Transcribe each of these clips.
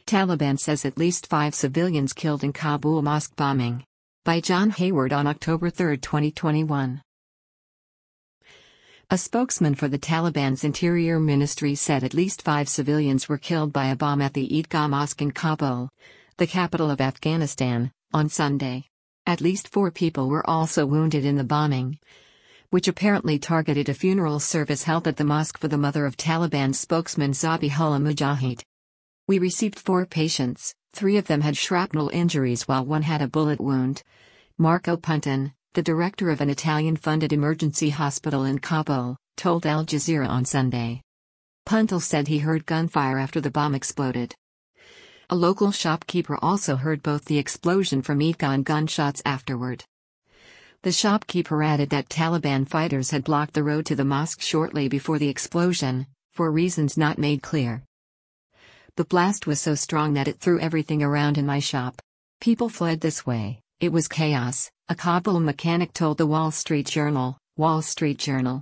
Taliban says at least 5 civilians killed in Kabul mosque bombing. By John Hayward on October 3, 2021. A spokesman for the Taliban's Interior Ministry said at least 5 civilians were killed by a bomb at the Eidgah Mosque in Kabul, the capital of Afghanistan, on Sunday. At least 4 people were also wounded in the bombing, which apparently targeted a funeral service held at the mosque for the mother of Taliban spokesman Zabihullah Mujahid. We received 4 patients, 3 of them had shrapnel injuries while 1 had a bullet wound. Marco Puntin, the director of an Italian-funded emergency hospital in Kabul, told Al Jazeera on Sunday. Puntil said he heard gunfire after the bomb exploded. A local shopkeeper also heard both the explosion from Eidgah and gunshots afterward. The shopkeeper added that Taliban fighters had blocked the road to the mosque shortly before the explosion, for reasons not made clear. The blast was so strong that it threw everything around in my shop. People fled this way, it was chaos, a Kabul mechanic told the Wall Street Journal. The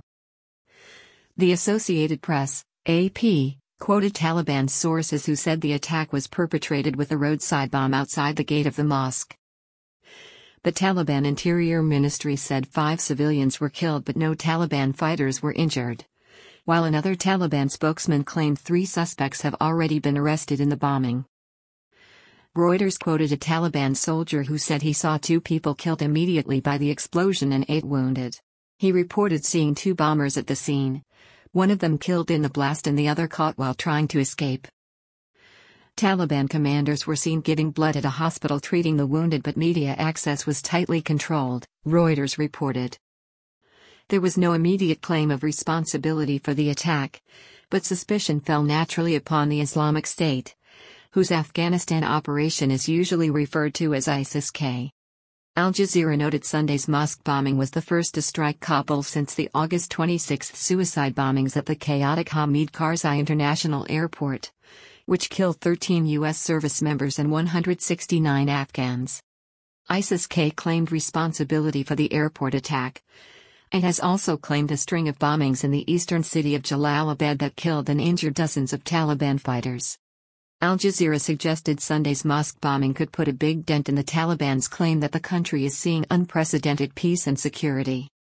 Associated Press, AP, quoted Taliban sources who said the attack was perpetrated with a roadside bomb outside the gate of the mosque. The Taliban Interior Ministry said 5 civilians were killed but no Taliban fighters were injured, while another Taliban spokesman claimed 3 suspects have already been arrested in the bombing. Reuters quoted a Taliban soldier who said he saw 2 people killed immediately by the explosion and 8 wounded. He reported seeing 2 bombers at the scene, one of them killed in the blast and the other caught while trying to escape. Taliban commanders were seen giving blood at a hospital treating the wounded, but media access was tightly controlled, Reuters reported. There was no immediate claim of responsibility for the attack, but suspicion fell naturally upon the Islamic State, whose Afghanistan operation is usually referred to as ISIS-K. Al Jazeera noted Sunday's mosque bombing was the first to strike Kabul since the August 26 suicide bombings at the chaotic Hamid Karzai International Airport, which killed 13 U.S. service members and 169 Afghans. ISIS-K claimed responsibility for the airport attack, and has also claimed a string of bombings in the eastern city of Jalalabad that killed and injured dozens of Taliban fighters. Al Jazeera suggested Sunday's mosque bombing could put a big dent in the Taliban's claim that the country is seeing unprecedented peace and security.